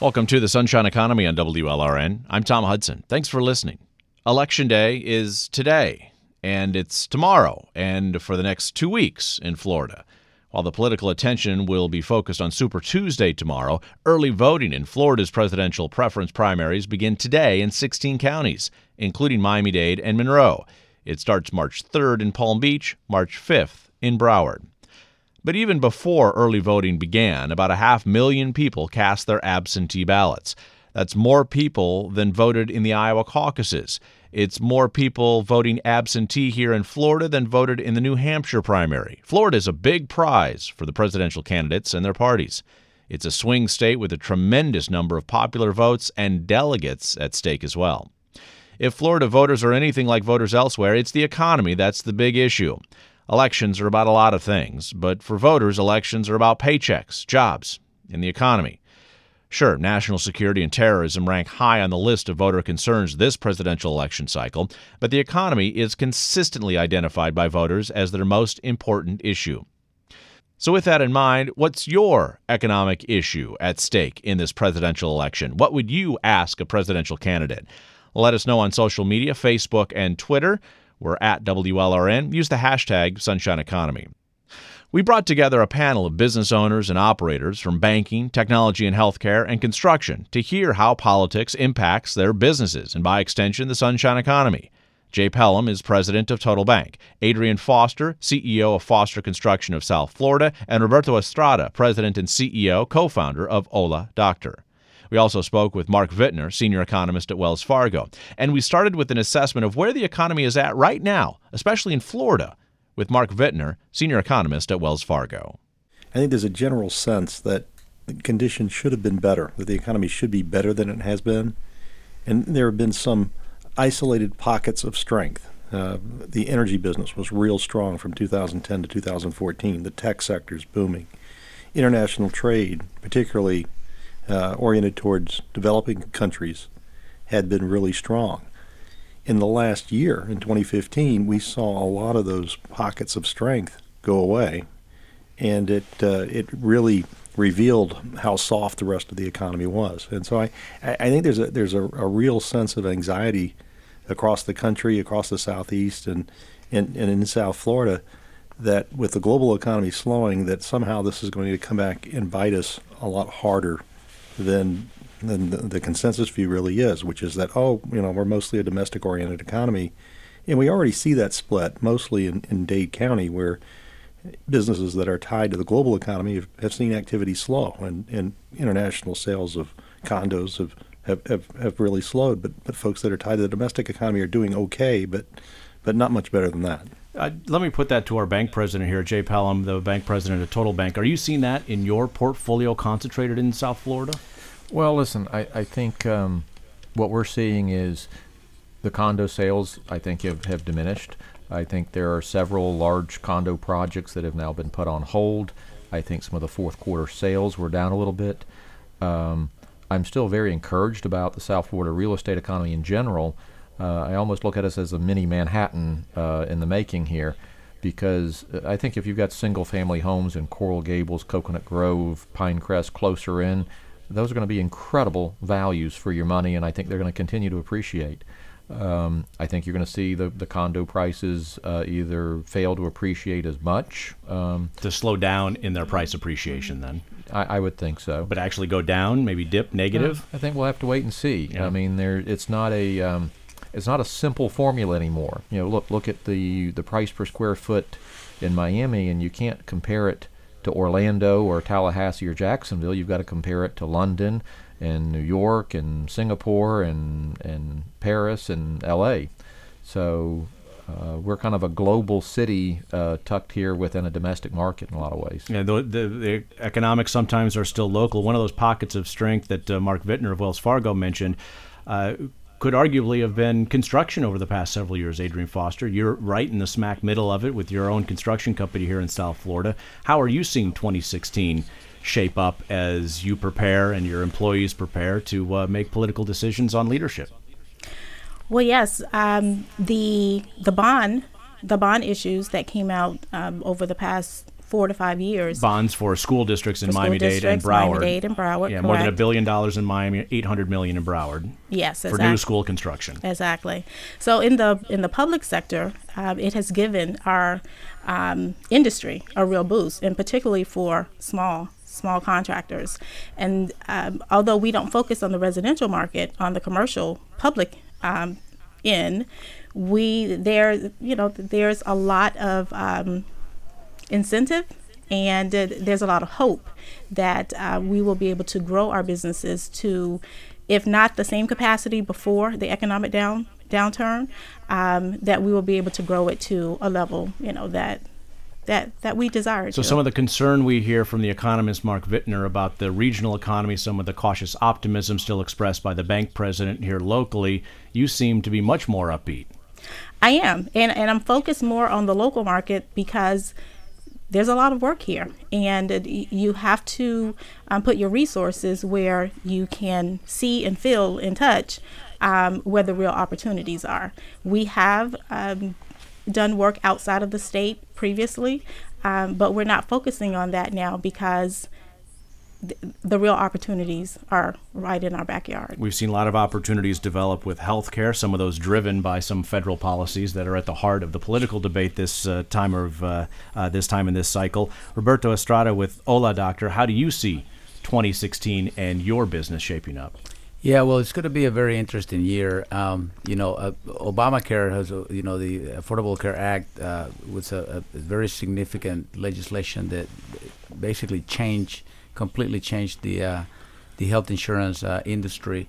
Welcome to the Sunshine Economy on WLRN. I'm Tom Hudson. Thanks for listening. Election Day is today, and it's tomorrow, and for the next 2 weeks in Florida. While the political attention will be focused on Super Tuesday tomorrow, early voting in Florida's presidential preference primaries begin today in 16 counties, including Miami-Dade and Monroe. It starts March 3rd in Palm Beach, March 5th in Broward. But even before early voting began, about 500,000 people cast their absentee ballots. That's more people than voted in the Iowa caucuses. It's more people voting absentee here in Florida than voted in the New Hampshire primary. Florida is a big prize for the presidential candidates and their parties. It's a swing state with a tremendous number of popular votes and delegates at stake as well. If Florida voters are anything like voters elsewhere, it's the economy that's the big issue. Elections are about a lot of things, but for voters, elections are about paychecks, jobs, and the economy. Sure, national security and terrorism rank high on the list of voter concerns this presidential election cycle, but the economy is consistently identified by voters as their most important issue. So with that in mind, what's your economic issue at stake in this presidential election? What would you ask a presidential candidate? Let us know on social media, Facebook and Twitter. We're at WLRN. Use the hashtag Sunshine Economy. We brought together a panel of business owners and operators from banking, technology and healthcare, and construction to hear how politics impacts their businesses and, by extension, the Sunshine Economy. Jay Pelham is president of Total Bank, Adrian Foster, CEO of Foster Construction of South Florida, and Roberto Estrada, president and CEO, co-founder of Hola Doctor. We also spoke with Mark Vittner, senior economist at Wells Fargo. And we started with an assessment of where the economy is at right now, especially in Florida, with Mark Vittner, senior economist at Wells Fargo. I think there's a general sense that the conditions should have been better, that the economy should be better than it has been. And there have been some isolated pockets of strength. The energy business was real strong from 2010 to 2014. The tech sector is booming. International trade, particularly oriented towards developing countries, had been really strong. In the last year, in 2015, we saw a lot of those pockets of strength go away, and it really revealed how soft the rest of the economy was. And so I think there's a real sense of anxiety across the country, across the Southeast, and in South Florida, that with the global economy slowing, that somehow this is going to come back and bite us a lot harder than the consensus view really is, which is that, we're mostly a domestic-oriented economy. And we already see that split, mostly in Dade County, where businesses that are tied to the global economy have seen activity slow, and international sales of condos have really slowed. But folks that are tied to the domestic economy are doing okay, but not much better than that. Let me put that to our bank president here, Jay Pelham, the bank president of Total Bank. Are you seeing that in your portfolio concentrated in South Florida? Well, listen, I think what we're seeing is the condo sales, I think, have diminished. I think there are several large condo projects that have now been put on hold. I think some of the fourth quarter sales were down a little bit. I'm still very encouraged about the South Florida real estate economy in general. I almost look at us as a mini Manhattan in the making here, because I think if you've got single-family homes in Coral Gables, Coconut Grove, Pinecrest, closer in, those are going to be incredible values for your money, and I think they're going to continue to appreciate. I think you're going to see the condo prices either fail to appreciate as much. To slow down in their price appreciation, then? I would think so. But actually go down, maybe dip negative? I think we'll have to wait and see. Yeah. I mean, it's not a simple formula anymore. Look at the price per square foot in Miami, and you can't compare it to Orlando or Tallahassee or Jacksonville. You've got to compare it to London and New York and Singapore and Paris and LA. So we're kind of a global city tucked here within a domestic market in a lot of ways. Yeah, the economics sometimes are still local. One of those pockets of strength that Mark Vittner of Wells Fargo mentioned could arguably have been construction over the past several years, Adrian Foster. You're right in the smack middle of it with your own construction company here in South Florida. How are you seeing 2016 shape up as you prepare and your employees prepare to make political decisions on leadership? Well, yes, the bond issues that came out over the past 4 to 5 years. Bonds for school districts in For school Miami-Dade and districts, Broward. Miami-Dade and Broward, Yeah, more than correct. $1 billion in Miami, $800 million in Broward. Yes, For exactly. new school construction. Exactly. So in the public sector, it has given our industry a real boost, and particularly for small contractors. And although we don't focus on the residential market, on the commercial public end, there's a lot of incentive, and there's a lot of hope that we will be able to grow our businesses to, if not the same capacity before the economic downturn, that we will be able to grow it to a level, that we desire. So some of the concern we hear from the economist Mark Vittner about the regional economy, some of the cautious optimism still expressed by the bank president here locally, you seem to be much more upbeat. I am, and I'm focused more on the local market because there's a lot of work here, and you have to put your resources where you can see and feel and touch where the real opportunities are. We have done work outside of the state previously, but we're not focusing on that now because the real opportunities are right in our backyard. We've seen a lot of opportunities develop with healthcare, some of those driven by some federal policies that are at the heart of the political debate this time in this cycle. Roberto Estrada with Hola Doctor, how do you see 2016 and your business shaping up? Yeah, well, it's going to be a very interesting year. Obamacare has, the Affordable Care Act was a very significant legislation that basically completely changed the health insurance industry.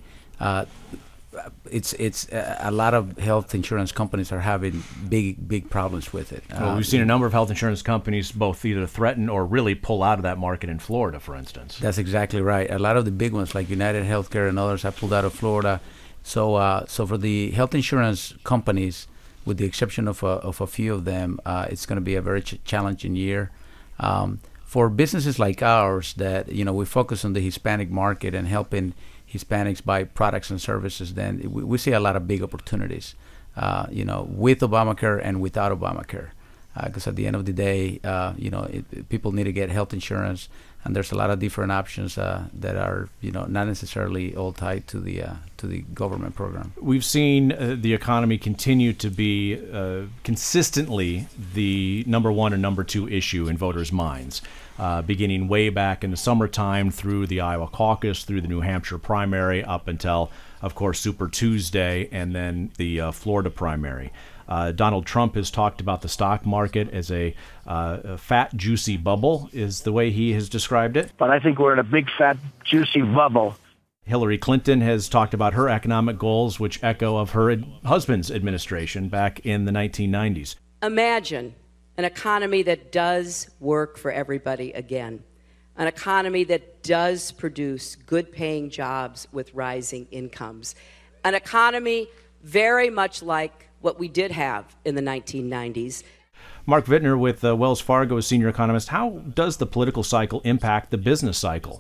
It's a lot of health insurance companies are having big problems with it. Well, we've seen a number of health insurance companies both either threaten or really pull out of that market in Florida, for instance. That's exactly right. A lot of the big ones like United Healthcare and others have pulled out of Florida. So for the health insurance companies, with the exception of a few of them, it's going to be a very challenging year. For businesses like ours that, we focus on the Hispanic market and helping Hispanics buy products and services, then we see a lot of big opportunities, with Obamacare and without Obamacare. Because at the end of the day, people need to get health insurance, and there's a lot of different options that are, not necessarily all tied to the government program. We've seen the economy continue to be consistently the number one and number two issue in voters' minds, beginning way back in the summertime through the Iowa caucus, through the New Hampshire primary, up until, of course, Super Tuesday, and then the Florida primary. Donald Trump has talked about the stock market as a fat, juicy bubble, is the way he has described it. But I think we're in a big, fat, juicy bubble. Hillary Clinton has talked about her economic goals, which echo of her husband's administration back in the 1990s. Imagine an economy that does work for everybody again, an economy that does produce good-paying jobs with rising incomes, an economy very much like what we did have in the 1990s. Mark Vittner with Wells Fargo, senior economist. How does the political cycle impact the business cycle?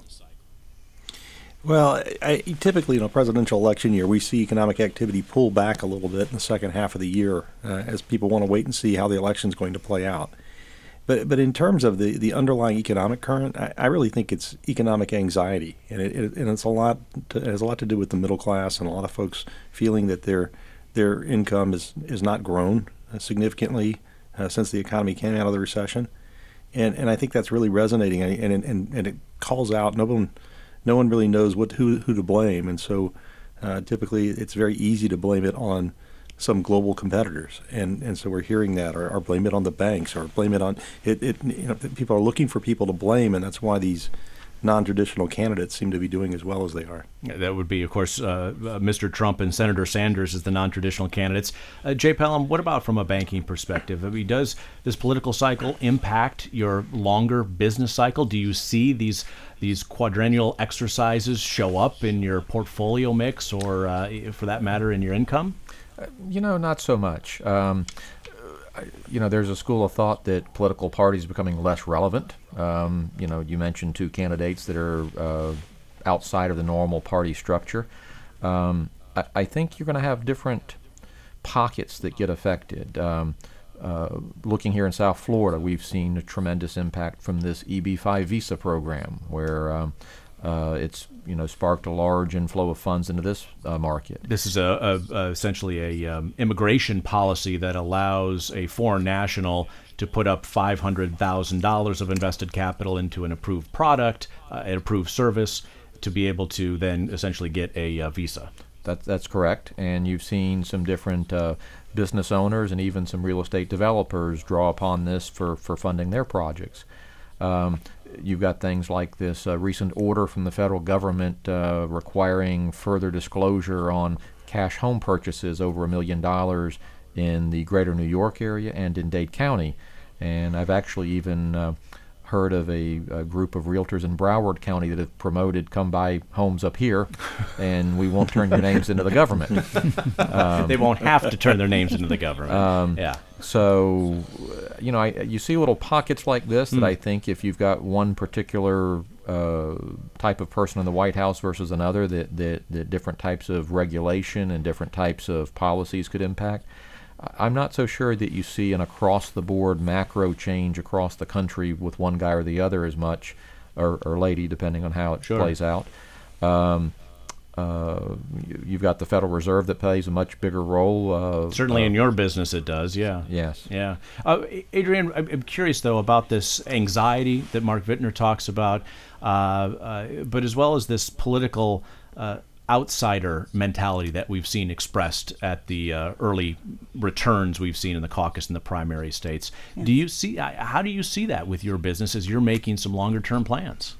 Well, typically in a presidential election year, we see economic activity pull back a little bit in the second half of the year as people want to wait and see how the election is going to play out. But in terms of the underlying economic current, I really think it's economic anxiety, and it has a lot to do with the middle class and a lot of folks feeling that their income is not grown significantly since the economy came out of the recession, and I think that's really resonating, and it calls out no one really knows who to blame, and so typically it's very easy to blame it on some global competitors, and so we're hearing that, or blame it on the banks, or blame it on people are looking for people to blame, and that's why these non-traditional candidates seem to be doing as well as they are. That would be, of course, Mr. Trump and Senator Sanders as the non-traditional candidates. Jay Pelham, what about from a banking perspective? I mean, does this political cycle impact your longer business cycle? Do you see these quadrennial exercises show up in your portfolio mix, or for that matter, in your income? Not so much. There's a school of thought that political parties are becoming less relevant. You mentioned two candidates that are outside of the normal party structure. I think you're going to have different pockets that get affected. looking here in South Florida, we've seen a tremendous impact from this EB-5 visa program, where it's sparked a large inflow of funds into this market. This is essentially a immigration policy that allows a foreign national to put up $500,000 of invested capital into an approved product, an approved service, to be able to then essentially get a visa. That's correct, and you've seen some different business owners and even some real estate developers draw upon this for funding their projects. You've got things like this recent order from the federal government requiring further disclosure on cash home purchases over $1 million in the greater New York area and in Dade County. And I've actually even heard of a group of realtors in Broward County that have promoted come buy homes up here, and we won't turn your names into the government. They won't have to turn their names into the government. Yeah. So, you see little pockets like this that I think if you've got one particular type of person in the White House versus another, that different types of regulation and different types of policies could impact. I'm not so sure that you see an across-the-board macro change across the country with one guy or the other as much, or lady, depending on how it plays out. You've got the Federal Reserve that plays a much bigger role. Certainly in your business it does, yeah. Yes. Yeah. Adrian, I'm curious, though, about this anxiety that Mark Vittner talks about, but as well as this political outsider mentality that we've seen expressed at the early returns we've seen in the caucus and the primary states. Yes. How do you see that with your business as you're making some longer term plans?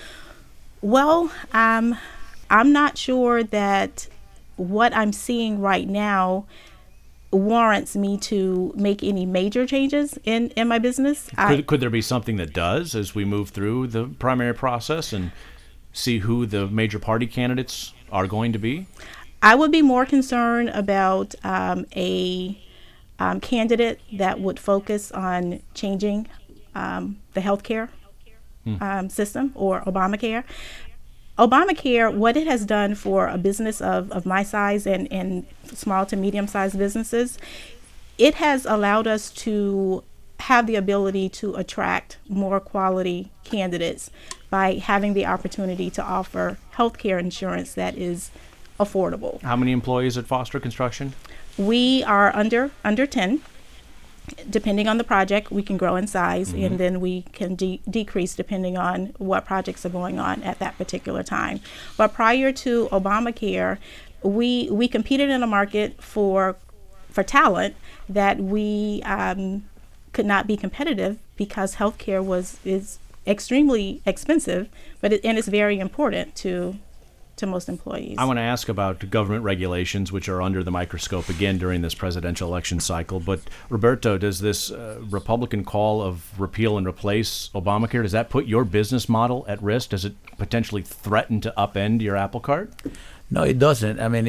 Well, I'm not sure that what I'm seeing right now warrants me to make any major changes in my business. Could there be something that does as we move through the primary process and see who the major party candidates are going to be? I would be more concerned about a candidate that would focus on changing the healthcare system, or Obamacare. Obamacare, what it has done for a business of my size and small to medium-sized businesses, it has allowed us to have the ability to attract more quality candidates by having the opportunity to offer healthcare insurance that is affordable. How many employees at Foster Construction? We are under 10. Depending on the project, we can grow in size, and then we can decrease depending on what projects are going on at that particular time. But prior to Obamacare, we competed in a market for talent that we could not be competitive because healthcare is extremely expensive, and it's very important to most employees. I want to ask about government regulations, which are under the microscope again during this presidential election cycle. But Roberto, does this Republican call of repeal and replace Obamacare, does that put your business model at risk? Does it potentially threaten to upend your apple cart? No, it doesn't. I mean,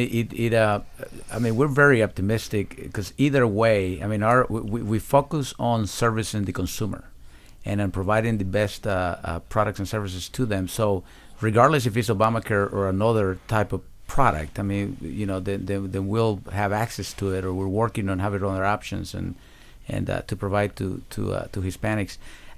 we're very optimistic because either way, I mean, we focus on servicing the consumer and on providing the best products and services to them. So regardless if it's Obamacare or another type of product, I mean, then we'll have access to it, or we're working on having other options and to provide to Hispanics.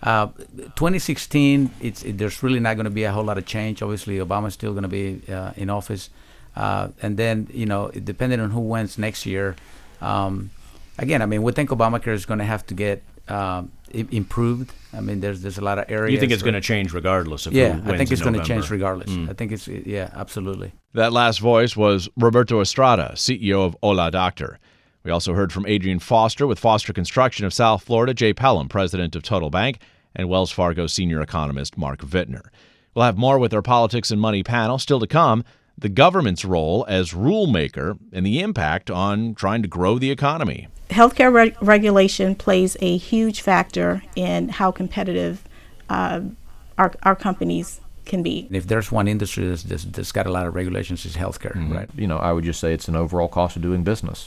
2016, there's really not going to be a whole lot of change. Obviously, Obama's still going to be in office, and then depending on who wins next year, again, I mean, we think Obamacare is going to have to get improved. I mean, there's a lot of areas. You think it's going to change regardless of who wins? I think it's going to change regardless. I think absolutely. That last voice was Roberto Estrada, CEO of Hola Doctor. We also heard from Adrian Foster with Foster Construction of South Florida, Jay Pelham, president of Total Bank, and Wells Fargo senior economist Mark Vittner. We'll have more with our Politics and Money panel still to come. The government's role as rulemaker and the impact on trying to grow the economy. Healthcare regulation plays a huge factor in how competitive our companies can be. If there's one industry that's got a lot of regulations, it's healthcare, right? I would just say it's an overall cost of doing business.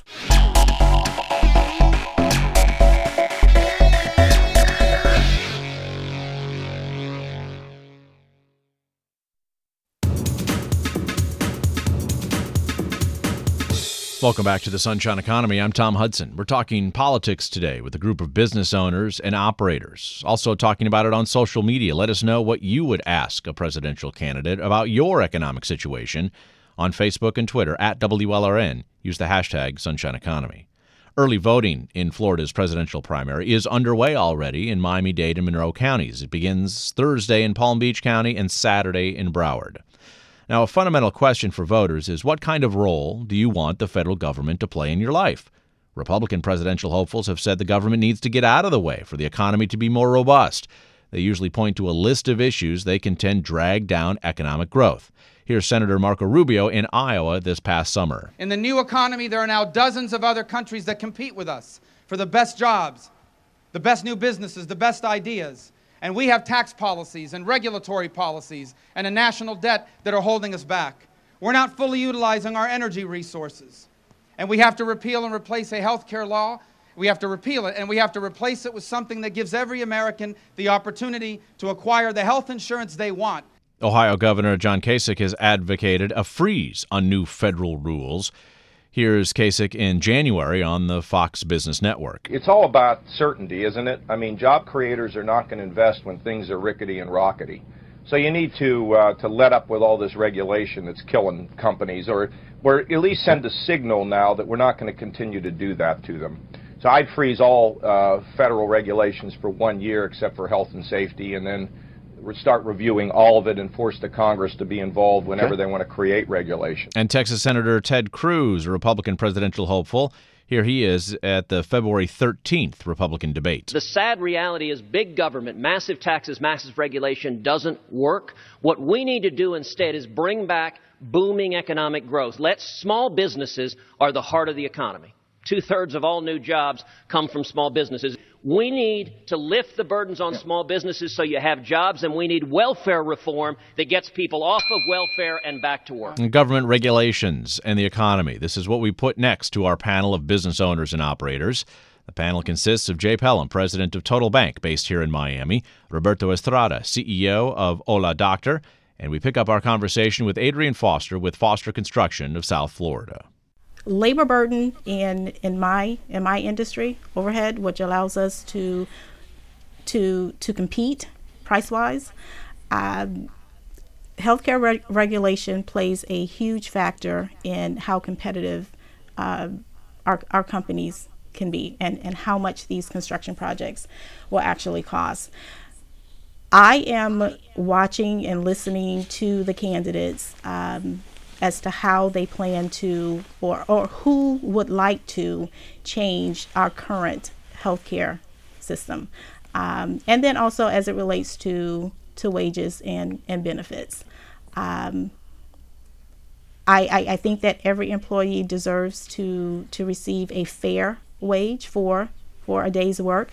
Welcome back to the Sunshine Economy. I'm Tom Hudson. We're talking politics today with a group of business owners and operators. Also talking about it on social media. Let us know what you would ask a presidential candidate about your economic situation on Facebook and Twitter at WLRN. Use the hashtag Sunshine Economy. Early voting in Florida's presidential primary is underway already in Miami-Dade and Monroe counties. It begins Thursday in Palm Beach County and Saturday in Broward. Now, a fundamental question for voters is, what kind of role do you want the federal government to play in your life? Republican presidential hopefuls have said the government needs to get out of the way for the economy to be more robust. They usually point to a list of issues they contend drag down economic growth. Here's Senator Marco Rubio in Iowa this past summer. In the new economy, there are now dozens of other countries that compete with us for the best jobs, the best new businesses, the best ideas. And we have tax policies and regulatory policies and a national debt that are holding us back. We're not fully utilizing our energy resources. And we have to repeal and replace a health care law. We have to repeal it, and we have to replace it with something that gives every American the opportunity to acquire the health insurance they want. Ohio Governor John Kasich has advocated a freeze on new federal rules. Here's Kasich in January on the Fox Business Network. It's all about certainty, isn't it? I mean, job creators are not going to invest when things are rickety and rockety. So you need to let up with all this regulation that's killing companies, or at least send a signal now that we're not going to continue to do that to them. So I'd freeze all federal regulations for 1 year except for health and safety, and then start reviewing all of it and force the Congress to be involved whenever they want to create regulation. And Texas Senator Ted Cruz, a Republican presidential hopeful, here he is at the February 13th Republican debate. The sad reality is big government, massive taxes, massive regulation doesn't work. What we need to do instead is bring back booming economic growth. Let small businesses are the heart of the economy. 2/3 of all new jobs come from small businesses. We need to lift the burdens on small businesses so you have jobs, and we need welfare reform that gets people off of welfare and back to work. And government regulations and the economy. This is what we put next to our panel of business owners and operators. The panel consists of Jay Pelham, president of Total Bank, based here in Miami, Roberto Estrada, CEO of Hola Doctor, and we pick up our conversation with Adrian Foster with Foster Construction of South Florida. Labor burden in my industry, overhead, which allows us to compete price wise. Healthcare regulation plays a huge factor in how competitive our companies can be, and how much these construction projects will actually cost. I am watching and listening to the candidates as to how they plan to, or who would like to change our current healthcare system. And then also as it relates to wages and benefits. I think that every employee deserves to receive a fair wage for a day's work.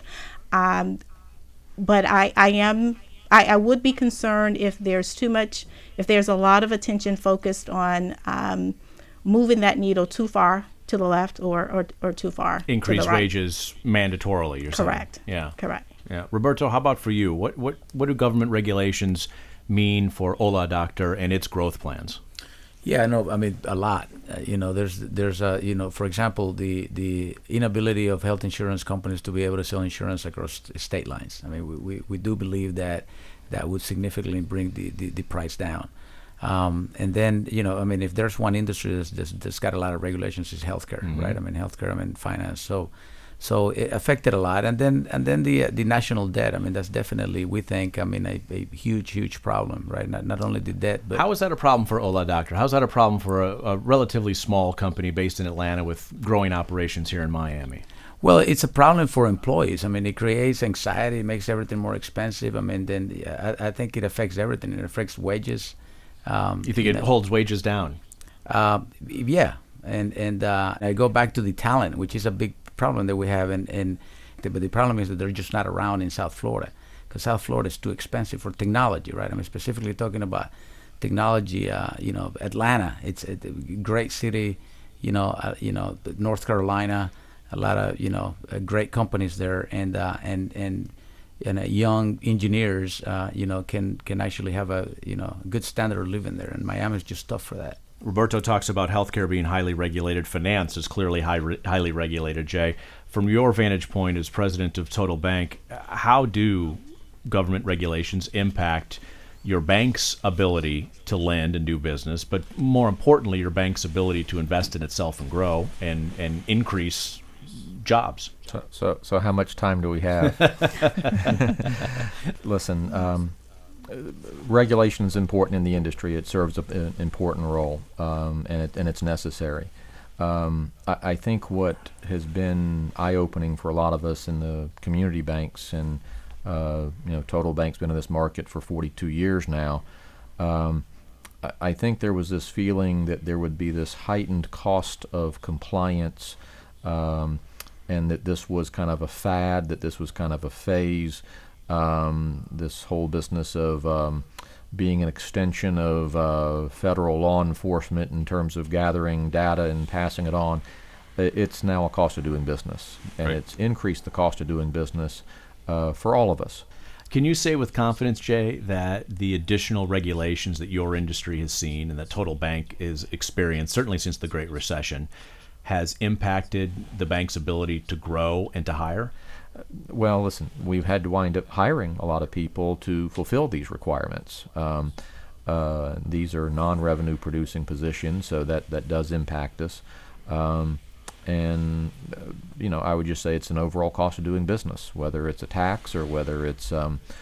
But I would be concerned if there's a lot of attention focused on moving that needle too far to the left or too far Increase to the right. wages mandatorily, you're saying? Correct. Yeah. Correct. Yeah. Roberto, how about for you? What do government regulations mean for Hola Doctor and its growth plans? Yeah, no, I mean a lot. There's for example, the inability of health insurance companies to be able to sell insurance across state lines. I mean, we do believe that would significantly bring the price down. And then, if there's one industry that's got a lot of regulations, is healthcare, mm-hmm. right? I mean, healthcare, finance. So it affected a lot, and then the national debt. I mean, that's definitely, we think, a huge problem, right? Not only the debt, but how is that a problem for Hola Doctor? How is that a problem for a relatively small company based in Atlanta with growing operations here in Miami? Well, it's a problem for employees. I mean, it creates anxiety, it makes everything more expensive. I mean, then I think it affects everything. It affects wages. You think it holds wages down? Yeah, and I go back to the talent, which is a big problem that we have, but the problem is that they're just not around in South Florida, because South Florida is too expensive for technology, right? I mean, specifically talking about technology, Atlanta, it's a great city, North Carolina, a lot of great companies there, and young engineers, can actually have a good standard of living there, and Miami is just tough for that. Roberto talks about healthcare being highly regulated. Finance is clearly highly regulated. Jay, from your vantage point as president of Total Bank, how do government regulations impact your bank's ability to lend and do business, but more importantly, your bank's ability to invest in itself and grow and increase jobs? So how much time do we have? Listen, regulation is important in the industry. It serves an important role, and it's necessary. I think what has been eye-opening for a lot of us in the community banks, and Total Bank's been in this market for 42 years now. I think there was this feeling that there would be this heightened cost of compliance, and that this was kind of a fad, that this was kind of a phase. This whole business of being an extension of federal law enforcement in terms of gathering data and passing it on, it's now a cost of doing business, and Right. It's increased the cost of doing business for all of us. Can you say with confidence, Jay, that the additional regulations that your industry has seen and that Total Bank is experienced, certainly since the Great Recession, has impacted the bank's ability to grow and to hire? Well, listen, we've had to wind up hiring a lot of people to fulfill these requirements. These are non-revenue producing positions, so that does impact us. I would just say it's an overall cost of doing business, whether it's a tax or whether it's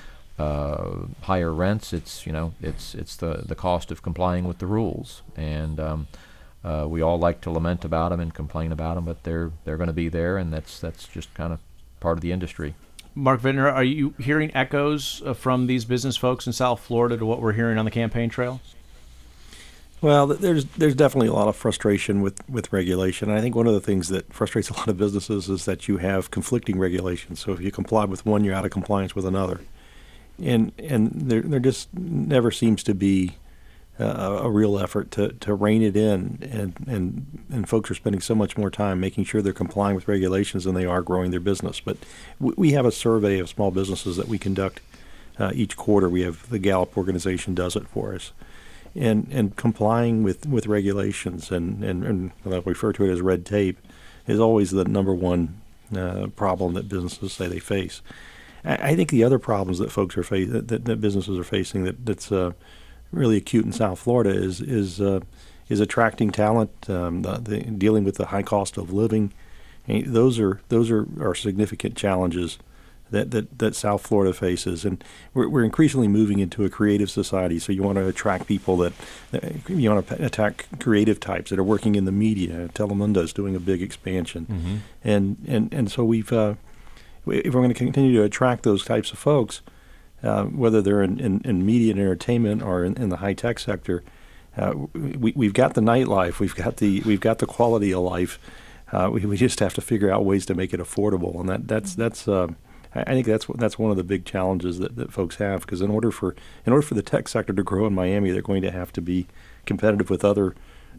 higher rents. It's the cost of complying with the rules, and we all like to lament about them and complain about them, but they're going to be there, and that's just kind of part of the industry. Mark Vintner, are you hearing echoes from these business folks in South Florida to what we're hearing on the campaign trail? Well, there's definitely a lot of frustration with regulation. And I think one of the things that frustrates a lot of businesses is that you have conflicting regulations. So if you comply with one, you're out of compliance with another. And there just never seems to be a real effort to rein it in. And folks are spending so much more time making sure they're complying with regulations than they are growing their business. But we have a survey of small businesses that we conduct each quarter. We have the Gallup organization does it for us. And complying with regulations and I refer to it as red tape is always the number one problem that businesses say they face. I think the other problems that folks are that businesses are facing that's really acute in South Florida is attracting talent, dealing with the high cost of living. And those are significant challenges that South Florida faces, and we're increasingly moving into a creative society. So you want to attract people you want to attack creative types that are working in the media. Telemundo is doing a big expansion, and so if we're going to continue to attract those types of folks, whether they're in media and entertainment or in the high tech sector, we've got the nightlife, we've got the quality of life. We just have to figure out ways to make it affordable, and that's. I think that's one of the big challenges that folks have, because in order for the tech sector to grow in Miami, they're going to have to be competitive with other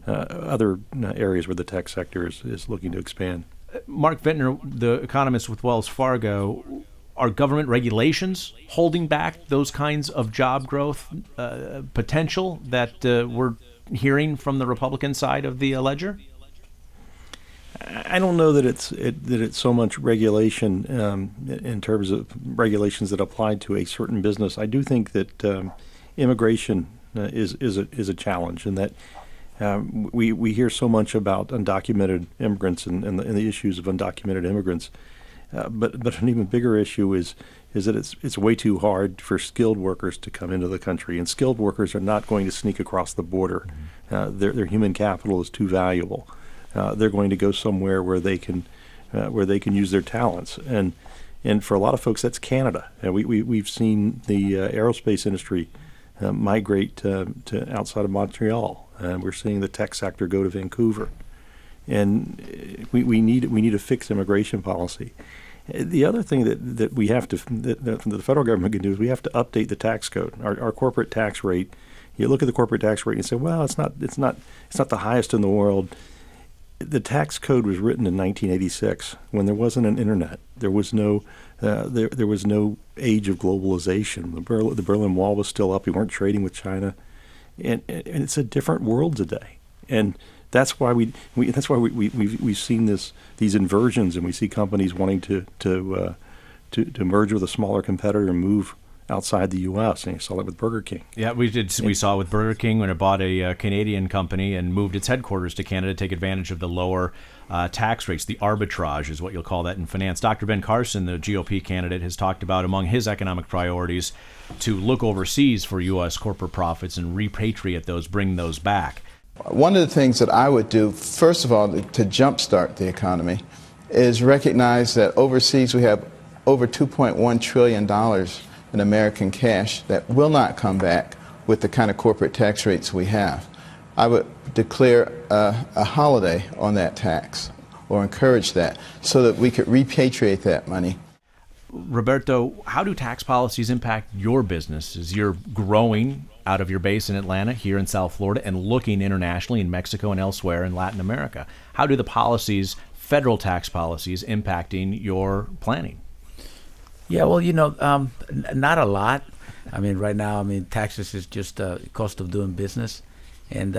areas where the tech sector is looking to expand. Mark Vintner, the economist with Wells Fargo, are government regulations holding back those kinds of job growth potential that we're hearing from the Republican side of the ledger? I don't know that it's so much regulation in terms of regulations that apply to a certain business. I do think that immigration is a challenge, and that we hear so much about undocumented immigrants and the issues of undocumented immigrants. But an even bigger issue is that it's way too hard for skilled workers to come into the country, and skilled workers are not going to sneak across the border. Their human capital is too valuable. They're going to go somewhere where they can use their talents, and for a lot of folks that's Canada. We've seen the aerospace industry migrate to outside of Montreal, and we're seeing the tech sector go to Vancouver, and we need a fixed immigration policy. The other thing that we have that the federal government can do is we have to update the tax code, our corporate tax rate. You look at the corporate tax rate and say, well, it's not the highest in the world. The tax code was written in 1986 when there wasn't an internet. There was no there was no age of globalization. The Berlin Wall was still up. We weren't trading with China, and it's a different world today. And that's why we've seen these inversions, and we see companies wanting to merge with a smaller competitor and move outside the U.S. And you saw that with Burger King. Yeah, we did. We saw it with Burger King when it bought a Canadian company and moved its headquarters to Canada to take advantage of the lower tax rates. The arbitrage is what you'll call that in finance. Dr. Ben Carson, the GOP candidate, has talked about among his economic priorities to look overseas for U.S. corporate profits and repatriate those, bring those back. One of the things that I would do, first of all, to jumpstart the economy, is recognize that overseas we have over $2.1 trillion in American cash that will not come back with the kind of corporate tax rates we have. I would declare a holiday on that tax, or encourage that, so that we could repatriate that money. Roberto, how do tax policies impact your business as you're growing out of your base in Atlanta, here in South Florida, and looking internationally in Mexico and elsewhere in Latin America? How do the policies, federal tax policies, impacting your planning? Yeah, well, not a lot. I mean, right now, taxes is just the cost of doing business. And,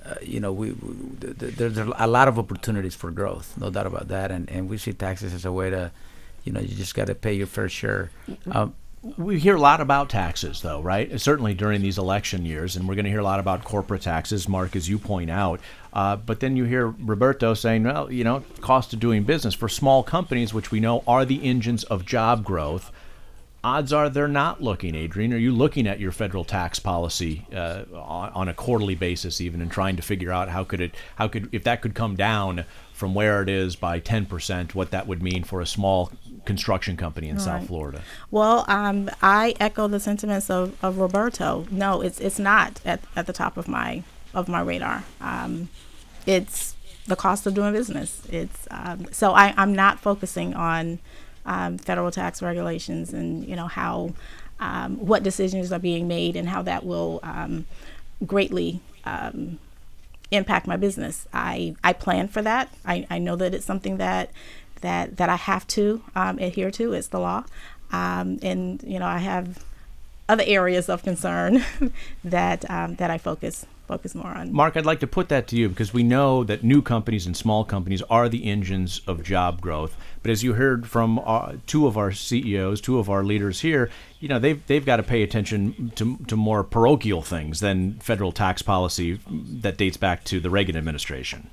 there's a lot of opportunities for growth, no doubt about that. And we see taxes as a way to, you just got to pay your fair share. We hear a lot about taxes, though, right? Certainly during these election years, and we're going to hear a lot about corporate taxes, Mark, as you point out. But then you hear Roberto saying, well, cost of doing business for small companies, which we know are the engines of job growth. Odds are they're not looking, Adrian. Are you looking at your federal tax policy on a quarterly basis even, and trying to figure out if that could come down from where it is by 10%, what that would mean for a small construction company in South Florida? Well, I echo the sentiments of Roberto. No, it's not at the top of my radar. It's the cost of doing business. It's so I'm not focusing on federal tax regulations and how what decisions are being made and how that will greatly impact my business. I plan for that. I know that it's something that I have to adhere to. It's the law, and I have other areas of concern that I focus more on. Mark, I'd like to put that to you, because we know that new companies and small companies are the engines of job growth. But as you heard from two of our CEOs, two of our leaders here, they've got to pay attention to more parochial things than federal tax policy that dates back to the Reagan administration.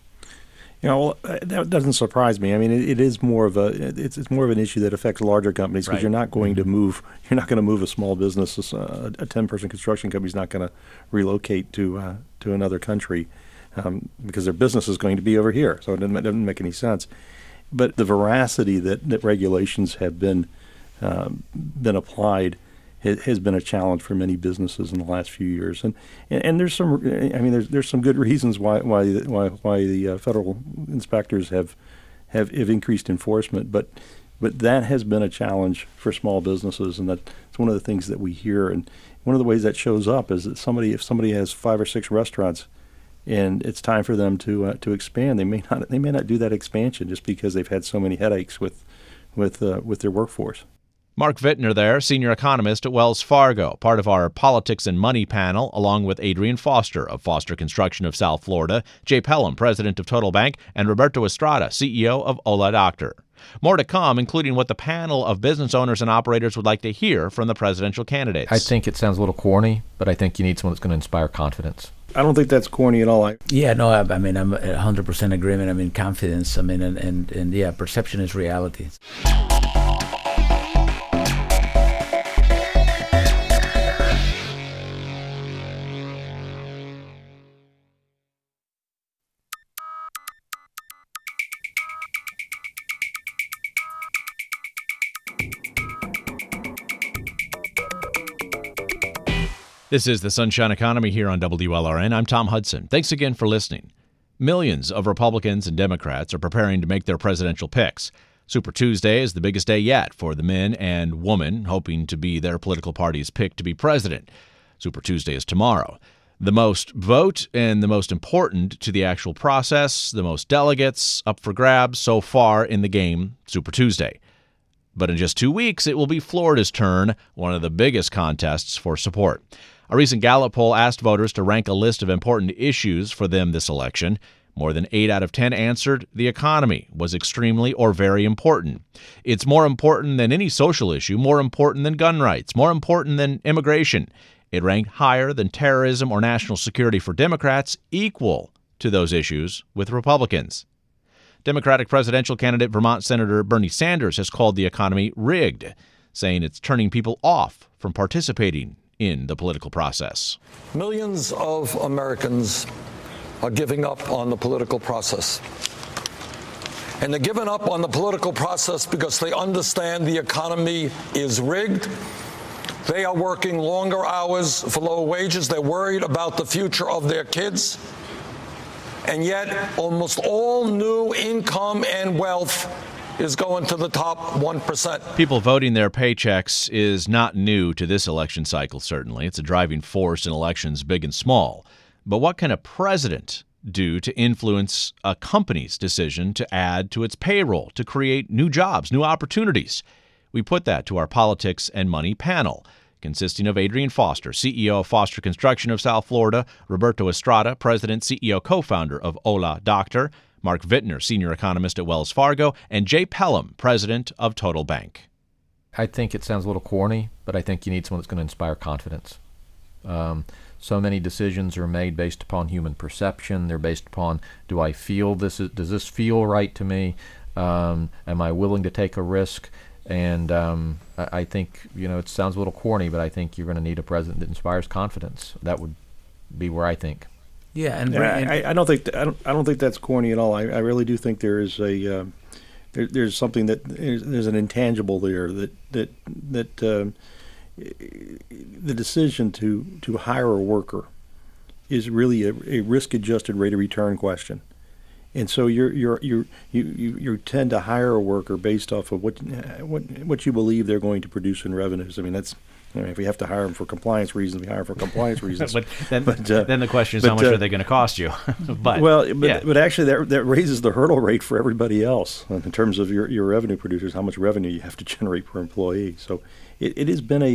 That doesn't surprise me. I mean, it is more of it's more of an issue that affects larger companies, because you're not going to move. You're not going to move a small business. A 10-person construction company is not going to relocate to another country because their business is going to be over here. So it doesn't make any sense. But the veracity that regulations have been applied has been a challenge for many businesses in the last few years, and there's some. I mean, there's some good reasons why the federal inspectors have increased enforcement, but that has been a challenge for small businesses, and that's one of the things that we hear. And one of the ways that shows up is that if somebody has 5 or 6 restaurants, and it's time for them to expand, they may not do that expansion just because they've had so many headaches with their workforce. Mark Vittner there, senior economist at Wells Fargo, part of our Politics and Money panel, along with Adrian Foster of Foster Construction of South Florida, Jay Pelham, president of Total Bank, and Roberto Estrada, CEO of Ola Doctor. More to come, including what the panel of business owners and operators would like to hear from the presidential candidates. I think it sounds a little corny, but I think you need someone that's going to inspire confidence. I don't think that's corny at all. I'm 100% agreement. Confidence. And perception is reality. This is the Sunshine Economy here on WLRN. I'm Tom Hudson. Thanks again for listening. Millions of Republicans and Democrats are preparing to make their presidential picks. Super Tuesday is the biggest day yet for the men and women hoping to be their political party's pick to be president. Super Tuesday is tomorrow. The most vote and the most important to the actual process, the most delegates up for grabs so far in the game, Super Tuesday. But in just 2 weeks, it will be Florida's turn, one of the biggest contests for support. A recent Gallup poll asked voters to rank a list of important issues for them this election. More than 8 out of 10 answered the economy was extremely or very important. It's more important than any social issue, more important than gun rights, more important than immigration. It ranked higher than terrorism or national security for Democrats, equal to those issues with Republicans. Democratic presidential candidate Vermont Senator Bernie Sanders has called the economy rigged, saying it's turning people off from participating in the political process. Millions of Americans are giving up on the political process. And they're giving up on the political process because they understand the economy is rigged. They are working longer hours for lower wages. They're worried about the future of their kids. And yet, almost all new income and wealth is going to the top 1%. People voting their paychecks is not new to this election cycle, certainly. It's a driving force in elections, big and small. But what can a president do to influence a company's decision to add to its payroll, to create new jobs, new opportunities? We put that to our Politics and Money panel, consisting of Adrian Foster, CEO of Foster Construction of South Florida, Roberto Estrada, President, CEO, co-founder of Hola Doctor, Mark Vittner, Senior Economist at Wells Fargo, and Jay Pelham, President of Total Bank. I think it sounds a little corny, but I think you need someone that's going to inspire confidence. So many decisions are made based upon human perception. They're based upon, do I feel this? Does this feel right to me? Am I willing to take a risk? And I think, it sounds a little corny, but I think you're going to need a president that inspires confidence. That would be where I think. Yeah, and I don't think that's corny at all. I really do think there is there's something there's an intangible there that the decision to hire a worker is really a risk-adjusted rate of return question. And so you tend to hire a worker based off of what you believe they're going to produce in revenues. I mean, that's, if we have to hire them for compliance reasons, we hire them for compliance reasons. But then the question is, how much are they going to cost you? But actually, that raises the hurdle rate for everybody else in terms of your revenue producers, how much revenue you have to generate per employee. So it has been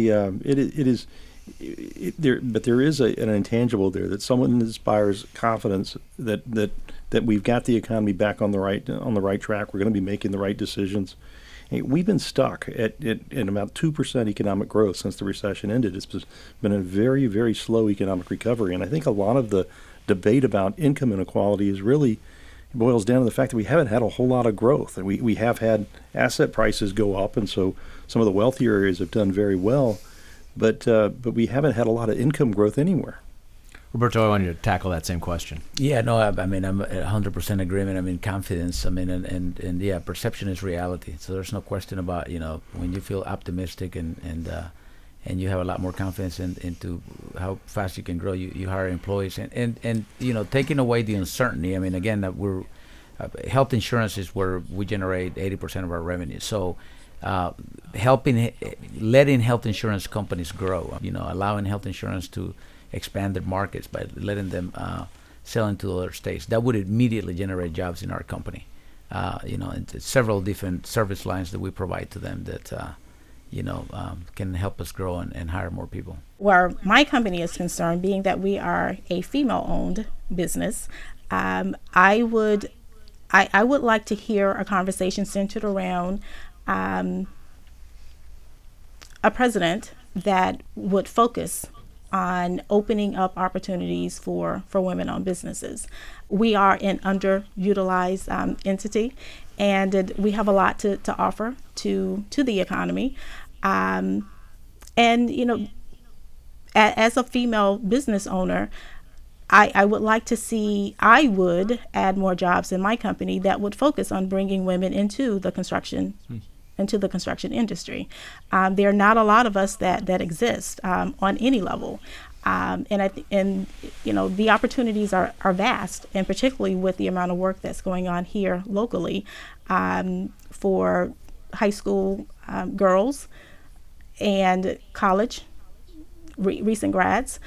but there is an intangible there that someone inspires confidence that we've got the economy back on the right track. We're going to be making the right decisions. We've been stuck at about 2% economic growth since the recession ended. It's been a very, very slow economic recovery, and I think a lot of the debate about income inequality is really boils down to the fact that we haven't had a whole lot of growth, and we have had asset prices go up, and so some of the wealthier areas have done very well. But we haven't had a lot of income growth anywhere. Roberto, I want you to tackle that same question. Yeah, no, I mean, I'm 100% agreement. I mean, confidence. I mean, and yeah, perception is reality. So there's no question about, when you feel optimistic and you have a lot more confidence into how fast you can grow, you hire employees and taking away the uncertainty. I mean, again, we're health insurance is where we generate 80% of our revenue. So letting health insurance companies grow, allowing health insurance to expand their markets by letting them sell into other states, that would immediately generate jobs in our company. And several different service lines that we provide to them that can help us grow and hire more people. Where my company is concerned, being that we are a female-owned business, I would like to hear a conversation centered around a president that would focus on opening up opportunities for women-owned businesses. We are an underutilized entity, and we have a lot to offer to the economy. And as a female business owner, I would like to see, I would add more jobs in my company that would focus on bringing women into the construction industry. There are not a lot of us that exist on any level. And the opportunities are vast, and particularly with the amount of work that's going on here locally for high school girls and college recent grads.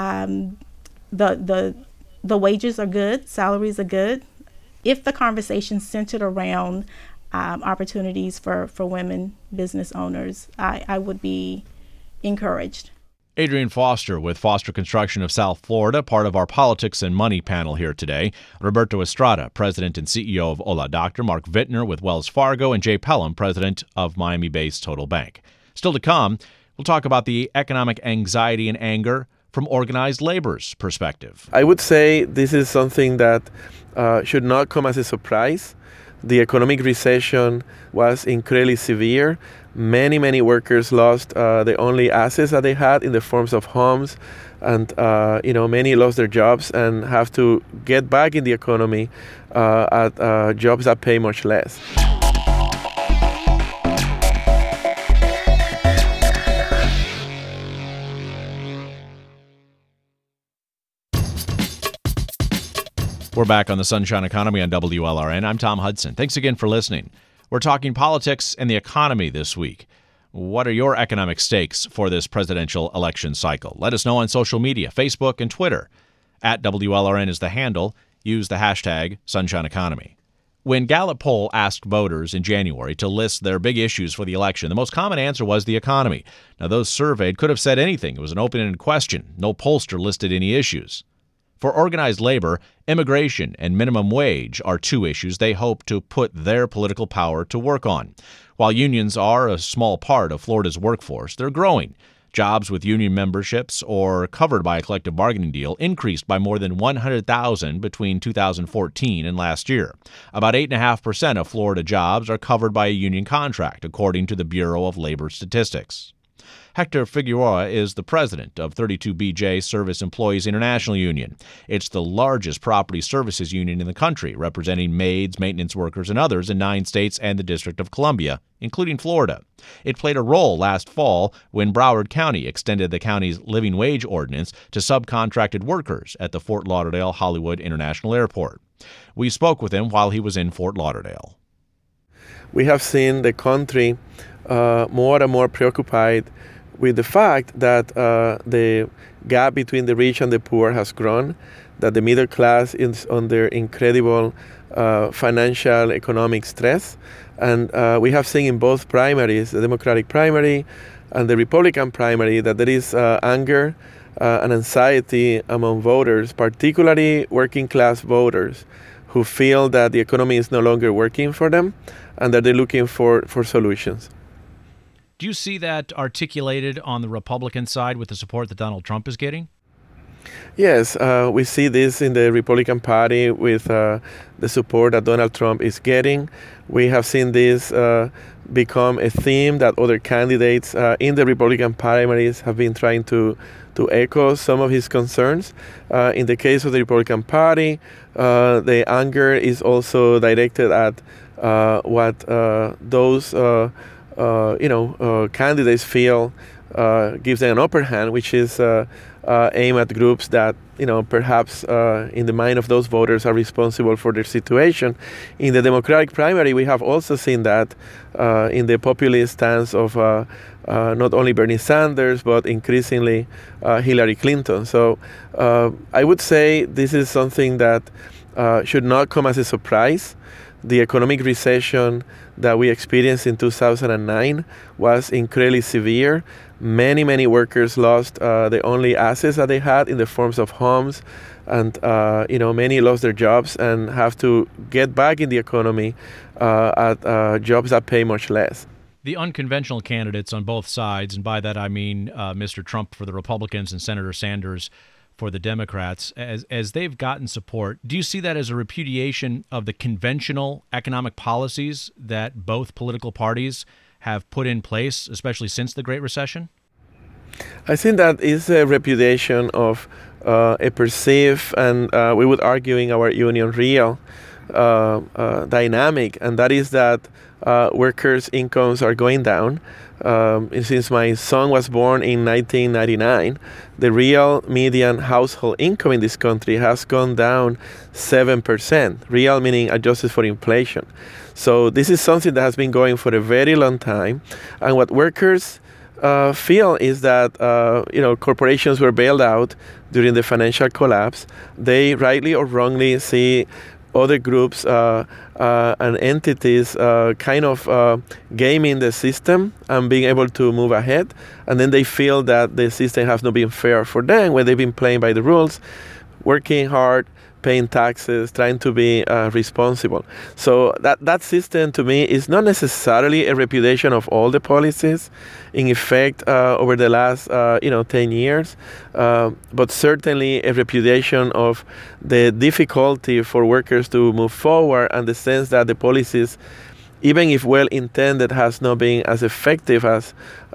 The wages are good, salaries are good. If the conversation's centered around opportunities for women business owners, I would be encouraged. Adrian Foster with Foster Construction of South Florida, part of our Politics and Money panel here today. Roberto Estrada, President and CEO of Hola Doctor. Mark Vittner with Wells Fargo. And Jay Pelham, President of Miami-based Total Bank. Still to come, we'll talk about the economic anxiety and anger from organized labor's perspective. I would say this is something that should not come as a surprise. The economic recession was incredibly severe. Many workers lost the only assets that they had in the forms of homes, and many lost their jobs and have to get back in the economy at jobs that pay much less. We're back on the Sunshine Economy on WLRN. I'm Tom Hudson. Thanks again for listening. We're talking politics and the economy this week. What are your economic stakes for this presidential election cycle? Let us know on social media, Facebook and Twitter. At WLRN is the handle. Use the hashtag Sunshine Economy. When Gallup poll asked voters in January to list their big issues for the election, the most common answer was the economy. Now, those surveyed could have said anything. It was an open-ended question. No pollster listed any issues. For organized labor, immigration and minimum wage are two issues they hope to put their political power to work on. While unions are a small part of Florida's workforce, they're growing. Jobs with union memberships or covered by a collective bargaining deal increased by more than 100,000 between 2014 and last year. About 8.5% of Florida jobs are covered by a union contract, according to the Bureau of Labor Statistics. Hector Figueroa is the president of 32BJ Service Employees International Union. It's the largest property services union in the country, representing maids, maintenance workers, and others in 9 states and the District of Columbia, including Florida. It played a role last fall when Broward County extended the county's living wage ordinance to subcontracted workers at the Fort Lauderdale Hollywood International Airport. We spoke with him while he was in Fort Lauderdale. We have seen the country more and more preoccupied with the fact that the gap between the rich and the poor has grown, that the middle class is under incredible financial, economic stress. And we have seen in both primaries, the Democratic primary and the Republican primary, that there is anger and anxiety among voters, particularly working class voters, who feel that the economy is no longer working for them and that they're looking for solutions. Do you see that articulated on the Republican side with the support that Donald Trump is getting? Yes, we see this in the Republican Party with the support that Donald Trump is getting. We have seen this become a theme that other candidates in the Republican primaries have been trying to echo some of his concerns. In the case of the Republican Party, the anger is also directed at what those candidates feel gives them an upper hand, which is aim at groups that, perhaps in the mind of those voters are responsible for their situation. In the Democratic primary, we have also seen that in the populist stance of not only Bernie Sanders, but increasingly Hillary Clinton. So I would say this is something that should not come as a surprise. The economic recession that we experienced in 2009 was incredibly severe. Many workers lost the only assets that they had in the forms of homes, and many lost their jobs and have to get back in the economy at jobs that pay much less. The unconventional candidates on both sides, and by that I mean Mr. Trump for the Republicans and Senator Sanders for the Democrats, as they've gotten support, do you see that as a repudiation of the conventional economic policies that both political parties have put in place, especially since the Great Recession? I think that is a repudiation of a perceived, and we would argue in our union, real dynamic, and that is that workers' incomes are going down. Since my son was born in 1999, the real median household income in this country has gone down 7%, real meaning adjusted for inflation. So this is something that has been going for a very long time. And what workers feel is that corporations were bailed out during the financial collapse. They rightly or wrongly see other groups and entities kind of gaming the system and being able to move ahead. And then they feel that the system has not been fair for them when they've been playing by the rules, working hard, paying taxes, trying to be responsible. So that system, to me, is not necessarily a repudiation of all the policies in effect over the last 10 years, but certainly a repudiation of the difficulty for workers to move forward and the sense that the policies, even if well-intended, has not been as effective as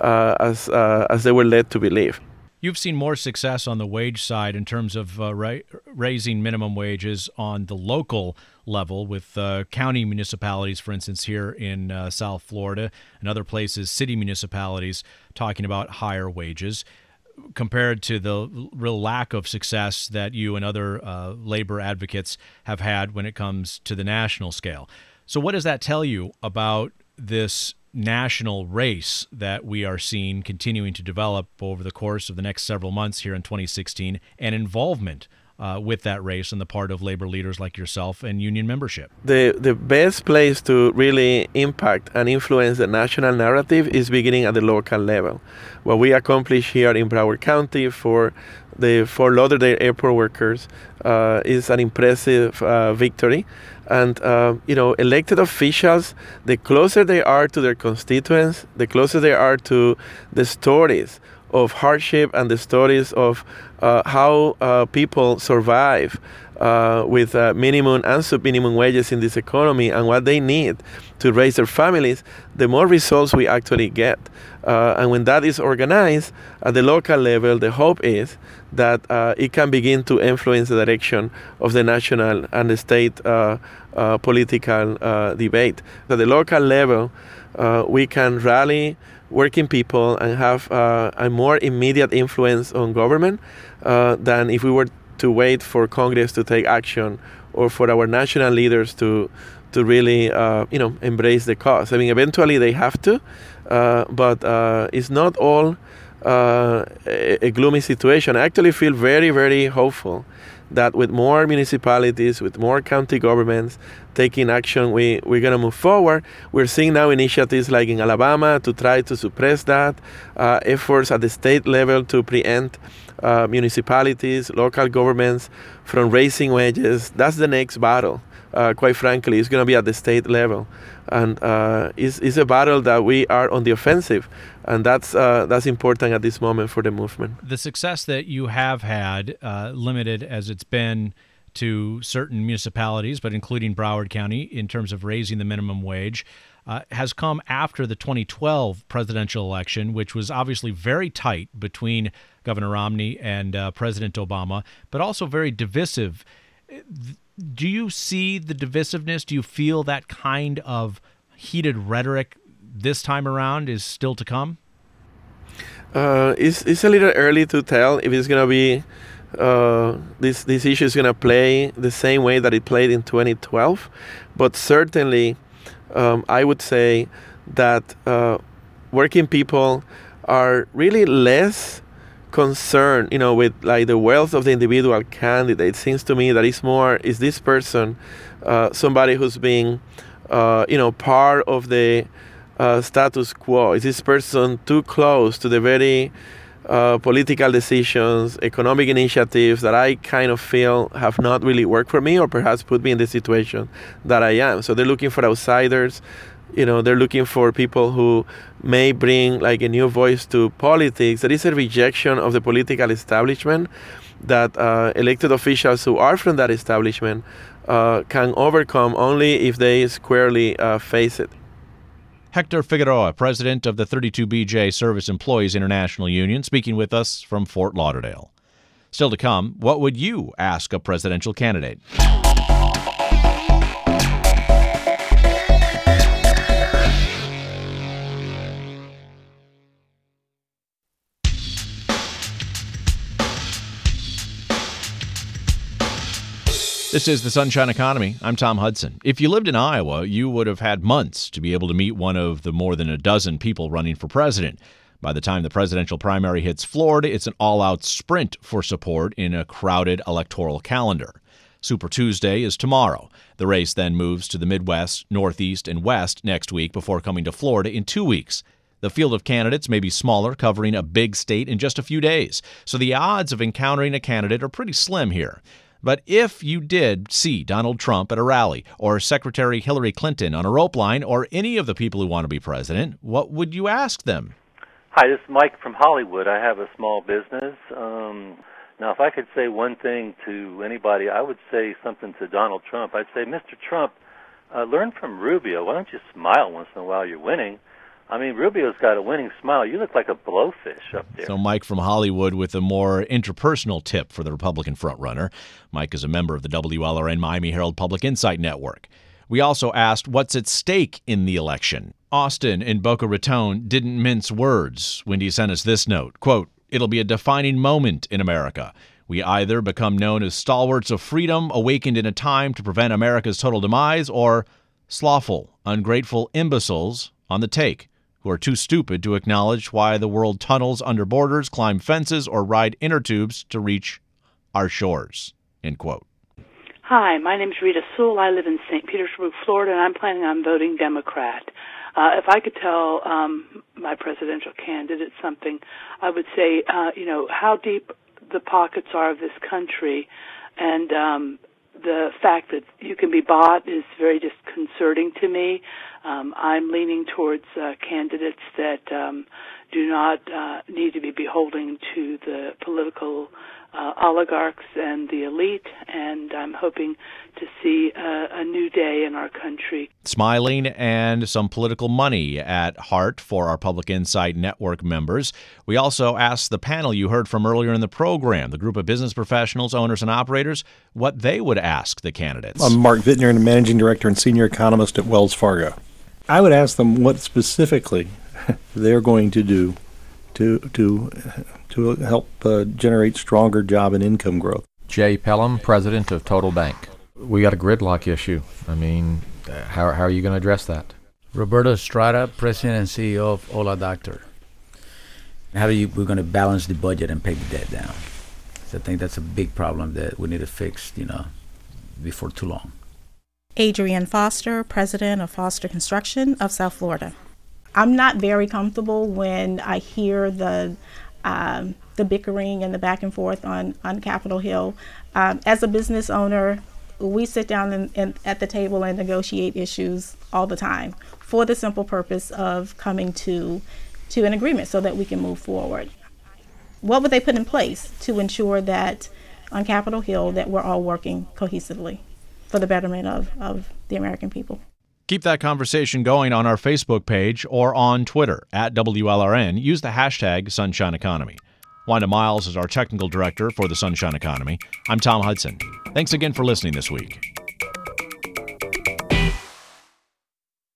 they were led to believe. You've seen more success on the wage side in terms of raising minimum wages on the local level with county municipalities, for instance, here in South Florida and other places, city municipalities talking about higher wages, compared to the real lack of success that you and other labor advocates have had when it comes to the national scale. So what does that tell you about this national race that we are seeing continuing to develop over the course of the next several months here in 2016, and involvement with that race on the part of labor leaders like yourself and union membership? The best place to really impact and influence the national narrative is beginning at the local level. What we accomplished here in Broward County for the Fort Lauderdale airport workers is an impressive victory. And, elected officials, the closer they are to their constituents, the closer they are to the stories of hardship and the stories of how people survive with minimum and sub-minimum wages in this economy and what they need to raise their families, the more results we actually get. And when that is organized at the local level, the hope is that it can begin to influence the direction of the national and the state political debate. At the local level, we can rally working people and have a more immediate influence on government than if we were to wait for Congress to take action or for our national leaders to really embrace the cause. I mean, eventually they have to, but it's not all a gloomy situation. I actually feel very, very hopeful that with more municipalities, with more county governments taking action, we're going to move forward. We're seeing now initiatives like in Alabama to try to suppress that, efforts at the state level to preempt municipalities, local governments from raising wages. That's the next battle. Quite frankly, it's going to be at the state level. And it's a battle that we are on the offensive. And that's important at this moment for the movement. The success that you have had, limited as it's been to certain municipalities, but including Broward County, in terms of raising the minimum wage, has come after the 2012 presidential election, which was obviously very tight between Governor Romney and President Obama, but also very divisive. Do you see the divisiveness? Do you feel that kind of heated rhetoric this time around is still to come? It's a little early to tell if it's going to be this issue is going to play the same way that it played in 2012. But certainly, I would say that working people are really less concerned, with like the wealth of the individual candidate. It seems to me that it's more, is this person somebody who's being, part of the status quo? Is this person too close to the very political decisions, economic initiatives that I kind of feel have not really worked for me or perhaps put me in the situation that I am? So they're looking for outsiders. They're looking for people who may bring like a new voice to politics. There is a rejection of the political establishment that elected officials who are from that establishment can overcome only if they squarely face it. Hector Figueroa, president of the 32BJ Service Employees International Union, speaking with us from Fort Lauderdale. Still to come, what would you ask a presidential candidate? This is the Sunshine Economy. I'm Tom Hudson. If you lived in Iowa, you would have had months to be able to meet one of the more than a dozen people running for president. By the time the presidential primary hits Florida, it's an all-out sprint for support in a crowded electoral calendar. Super Tuesday is tomorrow. The race then moves to the Midwest, Northeast, and West next week before coming to Florida in 2 weeks. The field of candidates may be smaller, covering a big state in just a few days, so the odds of encountering a candidate are pretty slim here. But if you did see Donald Trump at a rally, or Secretary Hillary Clinton on a rope line, or any of the people who want to be president, what would you ask them? Hi, this is Mike from Hollywood. I have a small business. Now, if I could say one thing to anybody, I would say something to Donald Trump. I'd say, Mr. Trump, learn from Rubio. Why don't you smile once in a while you're winning? I mean, Rubio's got a winning smile. You look like a blowfish up there. So Mike from Hollywood with a more interpersonal tip for the Republican frontrunner. Mike is a member of the WLRN Miami Herald Public Insight Network. We also asked what's at stake in the election. Austin in Boca Raton didn't mince words when he sent us this note, quote, "It'll be a defining moment in America. We either become known as stalwarts of freedom awakened in a time to prevent America's total demise, or slothful, ungrateful imbeciles on the take who are too stupid to acknowledge why the world tunnels under borders, climb fences, or ride inner tubes to reach our shores," end quote. Hi, my name's Rita Sewell. I live in St. Petersburg, Florida, and I'm planning on voting Democrat. If I could tell my presidential candidate something, I would say, how deep the pockets are of this country, and the fact that you can be bought is very disconcerting to me. I'm leaning towards candidates that do not need to be beholden to the political oligarchs and the elite, and I'm hoping to see a new day in our country. Smiling and some political money at heart for our Public Insight Network members. We also asked the panel you heard from earlier in the program, the group of business professionals, owners, and operators, what they would ask the candidates. I'm Mark Vittner, Managing Director and Senior Economist at Wells Fargo. I would ask them what specifically they're going to do to help generate stronger job and income growth. Jay Pelham, president of Total Bank. We got a gridlock issue. I mean, how are you going to address that? Roberto Estrada, president and CEO of Hola Doctor. We're going to balance the budget and pay the debt down. So I think that's a big problem that we need to fix, before too long. Adrienne Foster, president of Foster Construction of South Florida. I'm not very comfortable when I hear the bickering and the back and forth on Capitol Hill. As a business owner, we sit down at the table and negotiate issues all the time for the simple purpose of coming to an agreement so that we can move forward. What would they put in place to ensure that on Capitol Hill that we're all working cohesively for the betterment of the American people? Keep that conversation going on our Facebook page or on Twitter at WLRN. Use the hashtag Sunshine Economy. Wanda Miles is our technical director for the Sunshine Economy. I'm Tom Hudson. Thanks again for listening this week.